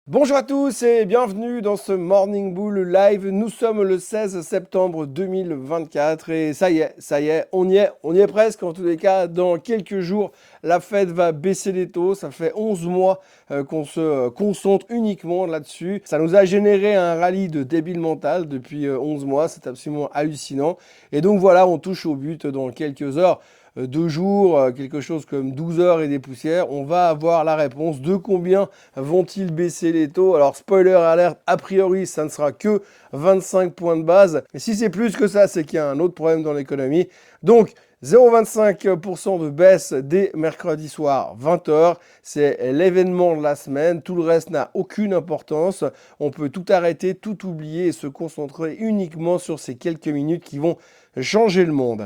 Bonjour à tous et bienvenue dans ce Morning Bull Live. Nous sommes le 16 septembre 2024 et ça y est, on y est presque. En tous les cas, dans quelques jours, la Fed va baisser les taux. Ça fait 11 mois qu'on se concentre uniquement là-dessus. Ça nous a généré un rallye de débile mental depuis 11 mois. C'est absolument hallucinant. Et donc voilà, on touche au but dans quelques heures. 2 jours, quelque chose comme 12 heures et des poussières, on va avoir la réponse de combien vont-ils baisser les taux. Alors spoiler alert, a priori ça ne sera que 25 points de base. Et si c'est plus que ça, c'est qu'il y a un autre problème dans l'économie. Donc 0,25% de baisse dès mercredi soir 20 h, c'est l'événement de la semaine, tout le reste n'a aucune importance, on peut tout arrêter, tout oublier et se concentrer uniquement sur ces quelques minutes qui vont changer le monde.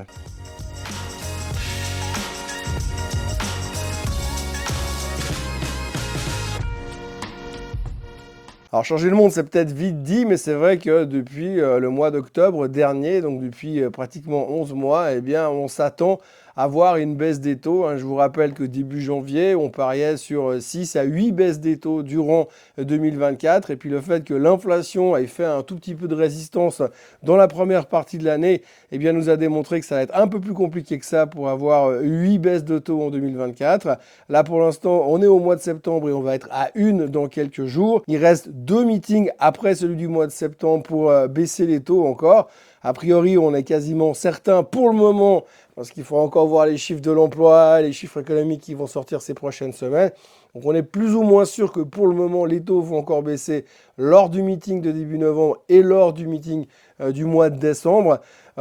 Alors changer le monde, c'est peut-être vite dit, mais c'est vrai que depuis le mois d'octobre dernier, donc depuis pratiquement 11 mois, eh bien, on s'attend à voir une baisse des taux, hein. Je vous rappelle que début janvier, on pariait sur 6 à 8 baisses des taux durant 2024. Et puis le fait que l'inflation ait fait un tout petit peu de résistance dans la première partie de l'année, eh bien, nous a démontré que ça va être un peu plus compliqué que ça pour avoir 8 baisses de taux en 2024. Là, pour l'instant, on est au mois de septembre et on va être à une dans quelques jours. Il reste 2 meetings après celui du mois de septembre pour baisser les taux encore. A priori, on est quasiment certain pour le moment, parce qu'il faut encore voir les chiffres de l'emploi, les chiffres économiques qui vont sortir ces prochaines semaines. Donc on est plus ou moins sûr que pour le moment, les taux vont encore baisser lors du meeting de début novembre et lors du meeting du mois de décembre.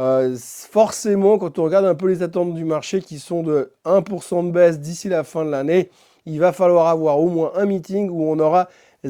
Forcément, quand on regarde un peu les attentes du marché qui sont de 1% de baisse d'ici la fin de l'année, il va falloir avoir au moins un meeting où on aura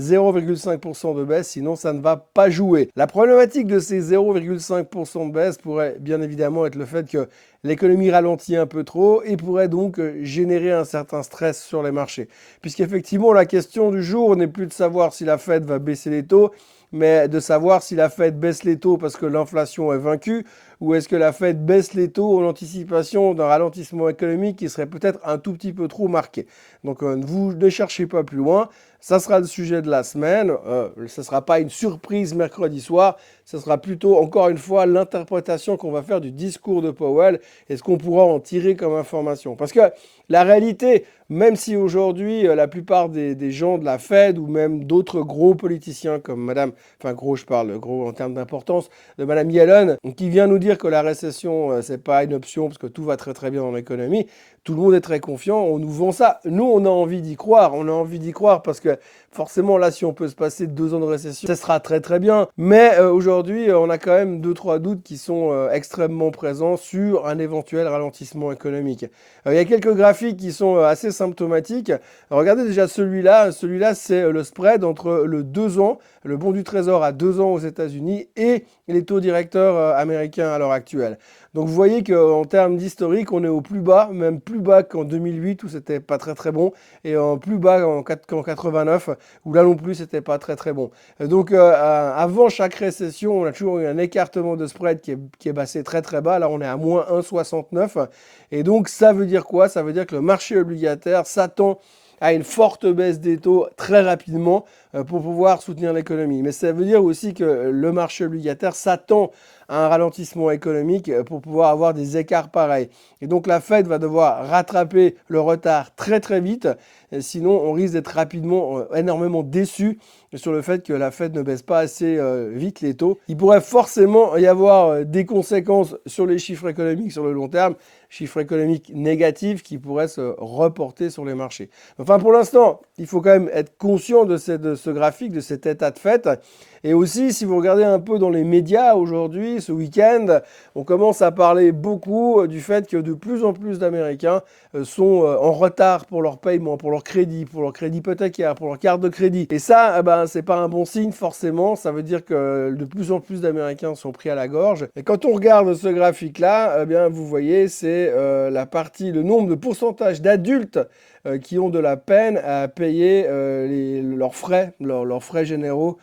0,5% de baisse, sinon ça ne va pas jouer. La problématique de ces 0,5% de baisse pourrait bien évidemment être le fait que l'économie ralentit un peu trop et pourrait donc générer un certain stress sur les marchés. Puisqu'effectivement, la question du jour n'est plus de savoir si la Fed va baisser les taux, mais de savoir si la Fed baisse les taux parce que l'inflation est vaincue, ou est-ce que la Fed baisse les taux en anticipation d'un ralentissement économique qui serait peut-être un tout petit peu trop marqué. Donc vous ne cherchez pas plus loin, ça sera le sujet de la semaine, ce ne sera pas une surprise mercredi soir, ce sera plutôt encore une fois l'interprétation qu'on va faire du discours de Powell et ce qu'on pourra en tirer comme information. Parce que la réalité, même si aujourd'hui la plupart des gens de la Fed ou même d'autres gros politiciens comme Madame, enfin gros je parle gros en termes d'importance, de Madame Yellen, qui vient nous dire que la récession c'est pas une option parce que tout va très très bien dans l'économie, tout le monde est très confiant, on nous vend ça. Nous on a envie d'y croire, parce que forcément là si on peut se passer de 2 ans de récession, ça sera très très bien. Mais aujourd'hui on a quand même 2-3 doutes qui sont extrêmement présents sur un éventuel ralentissement économique. Il y a quelques graphiques qui sont assez symptomatiques. Regardez déjà celui-là. Celui-là, c'est le spread entre le 2 ans, le bond du trésor à 2 ans aux États-Unis et les taux directeurs américains à l'heure actuelle. Donc vous voyez qu'en termes d'historique, on est au plus bas, même plus bas qu'en 2008 où c'était pas très très bon, et en plus bas qu'en 89 où là non plus c'était pas très très bon. Donc avant chaque récession, on a toujours eu un écartement de spread qui est passé très très bas. Là on est à moins 1,69 et donc ça veut dire quoi? Ça veut dire que le marché obligataire s'attend à une forte baisse des taux très rapidement pour pouvoir soutenir l'économie. Mais ça veut dire aussi que le marché obligataire s'attend à un ralentissement économique pour pouvoir avoir des écarts pareils. Et donc la Fed va devoir rattraper le retard très très vite, sinon on risque d'être rapidement énormément déçu sur le fait que la Fed ne baisse pas assez vite les taux. Il pourrait forcément y avoir des conséquences sur les chiffres économiques sur le long terme, chiffres économiques négatifs qui pourraient se reporter sur les marchés. Enfin, pour l'instant, il faut quand même être conscient de ce graphique, de cet état de fait. Et aussi, si vous regardez un peu dans les médias aujourd'hui, ce week-end, on commence à parler beaucoup du fait que de plus en plus d'Américains sont en retard pour leur paiement, pour leur crédit hypothécaire, pour leur carte de crédit. Et ça, c'est pas un bon signe forcément. Ça veut dire que de plus en plus d'Américains sont pris à la gorge. Et quand on regarde ce graphique-là, vous voyez, c'est la partie, le nombre de pourcentage d'adultes qui ont de la peine à payer leurs frais généraux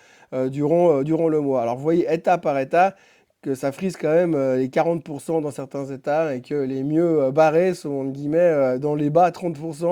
durant le mois. Alors vous voyez état par état que ça frise quand même les 40% dans certains états et que les mieux barrés sont en guillemets dans les bas 30%.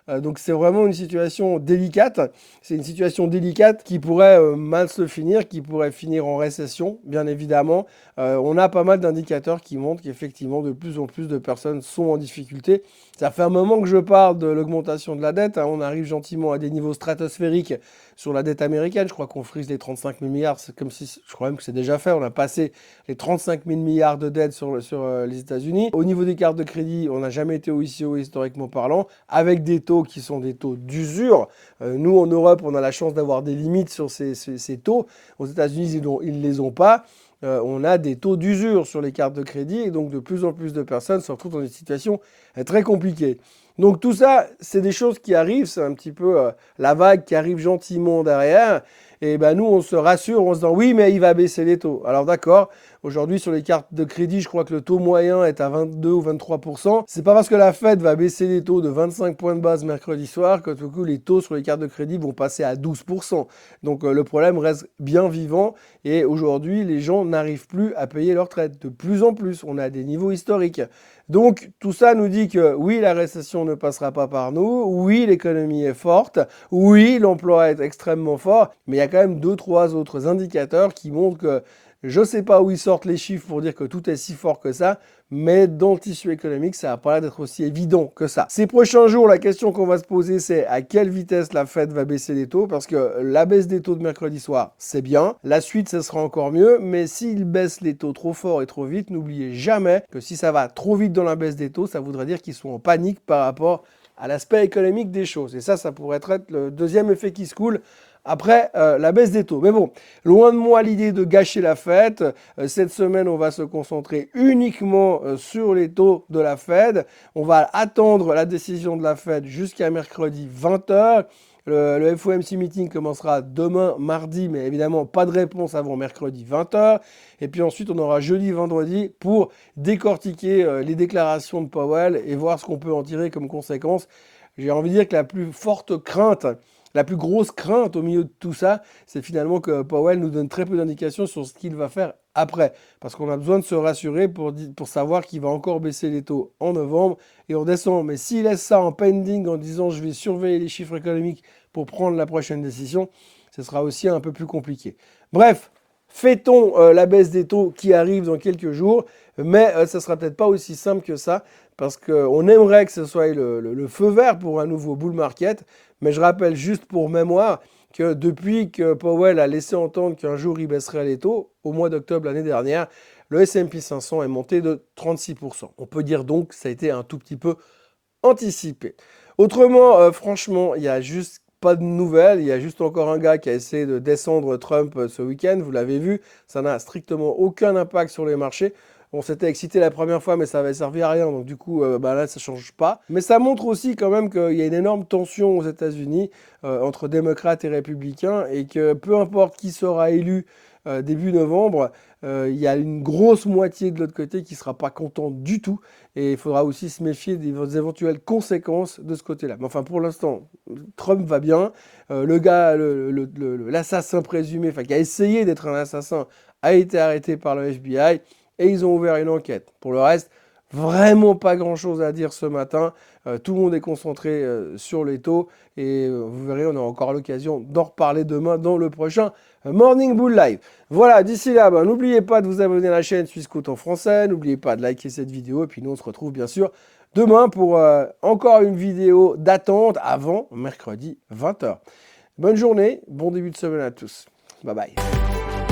Donc c'est vraiment une situation délicate. C'est une situation délicate qui pourrait mal se finir, qui pourrait finir en récession, bien évidemment. On a pas mal d'indicateurs qui montrent qu'effectivement, de plus en plus de personnes sont en difficulté. Ça fait un moment que je parle de l'augmentation de la dette, hein. On arrive gentiment à des niveaux stratosphériques sur la dette américaine. Je crois qu'on frise les 35 000 milliards. C'est comme si, je crois même que c'est déjà fait. On a passé les 35 000 milliards de dettes sur les États-Unis. Au niveau des cartes de crédit, on n'a jamais été aussi haut historiquement parlant, avec des taux qui sont des taux d'usure. Nous, en Europe, on a la chance d'avoir des limites sur ces taux. Aux États-Unis, ils ne les ont pas. On a des taux d'usure sur les cartes de crédit et donc de plus en plus de personnes se retrouvent dans une situation très compliquée. Donc tout ça, c'est des choses qui arrivent, c'est un petit peu la vague qui arrive gentiment derrière. Et ben nous, on se rassure en se disant oui, mais il va baisser les taux. Alors d'accord, aujourd'hui sur les cartes de crédit, je crois que le taux moyen est à 22 ou 23%. C'est pas parce que la Fed va baisser les taux de 25 points de base mercredi soir que tout coup les taux sur les cartes de crédit vont passer à 12%. Donc le problème reste bien vivant et aujourd'hui, les gens n'arrivent plus à payer leur retraite. De plus en plus, on a des niveaux historiques. Donc tout ça nous dit que oui, la récession ne passera pas par nous, oui, l'économie est forte, oui, l'emploi est extrêmement fort, mais il y a quand même 2-3 autres indicateurs qui montrent que je ne sais pas où ils sortent les chiffres pour dire que tout est si fort que ça, mais dans le tissu économique, ça n'a pas l'air d'être aussi évident que ça. Ces prochains jours, la question qu'on va se poser, c'est à quelle vitesse la Fed va baisser les taux, parce que la baisse des taux de mercredi soir, c'est bien. La suite, ce sera encore mieux, mais s'ils baissent les taux trop fort et trop vite, n'oubliez jamais que si ça va trop vite dans la baisse des taux, ça voudrait dire qu'ils sont en panique par rapport à l'aspect économique des choses. Et ça pourrait être le deuxième effet qui se coule après la baisse des taux. Mais bon, loin de moi l'idée de gâcher la fête. Cette semaine, on va se concentrer uniquement sur les taux de la Fed. On va attendre la décision de la Fed jusqu'à mercredi 20h. Le FOMC meeting commencera demain, mardi, mais évidemment, pas de réponse avant mercredi 20h. Et puis ensuite, on aura jeudi, vendredi pour décortiquer les déclarations de Powell et voir ce qu'on peut en tirer comme conséquence. J'ai envie de dire que la plus forte crainte, la plus grosse crainte au milieu de tout ça, c'est finalement que Powell nous donne très peu d'indications sur ce qu'il va faire après. Parce qu'on a besoin de se rassurer pour savoir qu'il va encore baisser les taux en novembre et en décembre. Mais s'il laisse ça en pending en disant je vais surveiller les chiffres économiques pour prendre la prochaine décision, ce sera aussi un peu plus compliqué. Bref, fêtons la baisse des taux qui arrive dans quelques jours, mais ça ne sera peut-être pas aussi simple que ça, parce qu'on aimerait que ce soit le feu vert pour un nouveau bull market, mais je rappelle juste pour mémoire que depuis que Powell a laissé entendre qu'un jour il baisserait les taux, au mois d'octobre l'année dernière, le S&P 500 est monté de 36%. On peut dire donc que ça a été un tout petit peu anticipé. Autrement, franchement, il n'y a juste pas de nouvelles. Il y a juste encore un gars qui a essayé de descendre Trump ce week-end. Vous l'avez vu, ça n'a strictement aucun impact sur les marchés. On s'était excité la première fois, mais ça avait servi à rien. Donc du coup, là, ça ne change pas. Mais ça montre aussi quand même qu'il y a une énorme tension aux États-Unis entre démocrates et républicains et que peu importe qui sera élu début novembre, il y a une grosse moitié de l'autre côté qui ne sera pas contente du tout. Et il faudra aussi se méfier des éventuelles conséquences de ce côté-là. Mais enfin, pour l'instant, Trump va bien. Le gars, l'assassin présumé, enfin qui a essayé d'être un assassin, a été arrêté par le FBI. Et ils ont ouvert une enquête. Pour le reste, vraiment pas grand-chose à dire ce matin. Tout le monde est concentré sur les taux. Et vous verrez, on aura encore l'occasion d'en reparler demain dans le prochain Morning Bull Live. Voilà, d'ici là, n'oubliez pas de vous abonner à la chaîne Swissquote en français. N'oubliez pas de liker cette vidéo. Et puis nous, on se retrouve bien sûr demain pour encore une vidéo d'attente avant mercredi 20h. Bonne journée, bon début de semaine à tous. Bye bye.